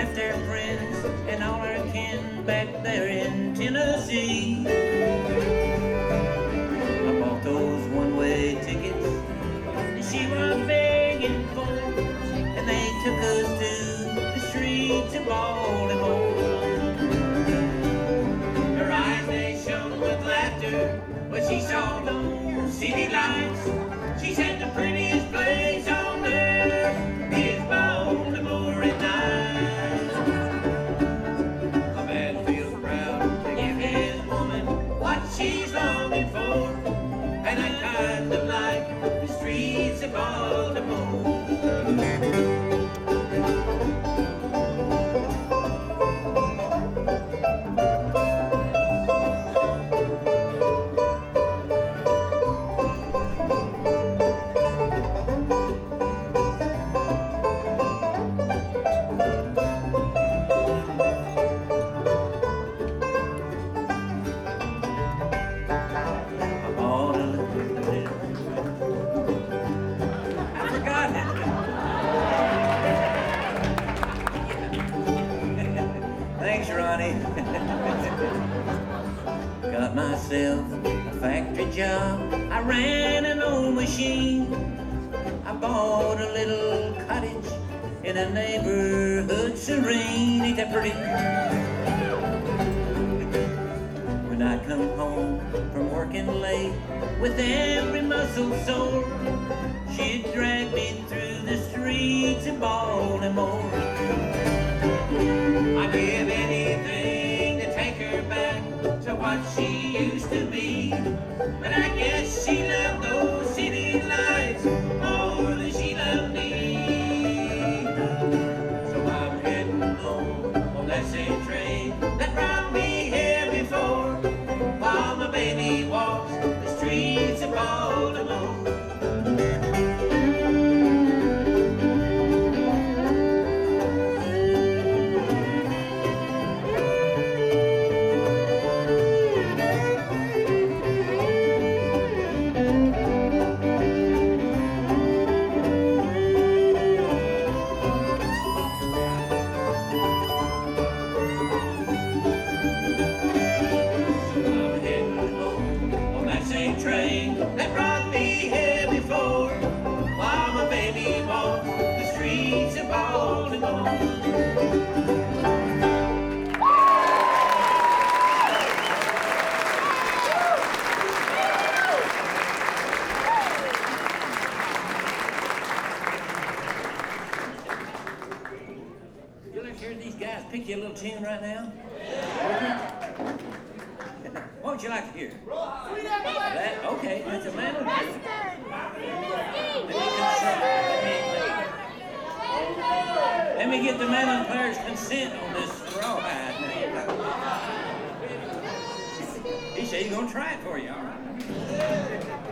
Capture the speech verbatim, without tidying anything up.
left our friends and all our kin back there in Tennessee. I bought those one-way tickets and she was begging for, and they took us to the streets of Baltimore. Her eyes, they shone with laughter when she saw those city lights. She said the prettiest place on earth is Baltimore at night. A man feels proud to give his woman what she's longing for, and I kind of like the streets of Baltimore. Got myself a factory job, I ran an old machine. I bought a little cottage in a neighborhood serene. Ain't that pretty? When I come home from working late with every muscle sore, she'd drag me through the streets of Baltimore. I'd give anything to take her back to what she used to be, but I guess she loved those city lights more than she loved me. So I'm heading home on that same train that brought me here before, while my baby walks the streets of Baltimore. Train that brought me here before, while my baby walks the streets of Baltimore. You like to hear these guys pick you a little tune right now? What would you like to hear? That, okay, that's a man. Let me get the mandolin player's consent on this rawhide. He said he's gonna try it for you, all right?